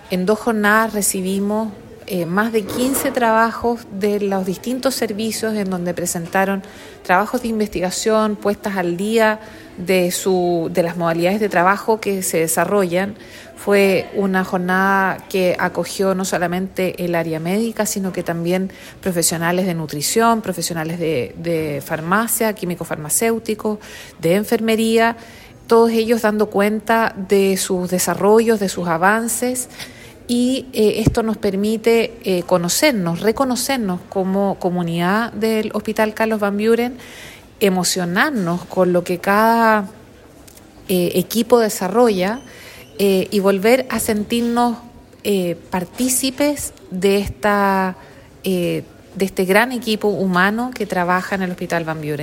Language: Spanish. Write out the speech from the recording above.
En 2 jornadas recibimos más de 15 trabajos de los distintos servicios en donde presentaron trabajos de investigación, puestas al día de las modalidades de trabajo que se desarrollan. Fue una jornada que acogió no solamente el área médica, sino que también profesionales de nutrición, profesionales de farmacia, químicos farmacéuticos, de enfermería, todos ellos dando cuenta de sus desarrollos, de sus avances. Y esto nos permite reconocernos como comunidad del Hospital Carlos Van Buren, emocionarnos con lo que cada equipo desarrolla y volver a sentirnos partícipes de este gran equipo humano que trabaja en el Hospital Van Buren.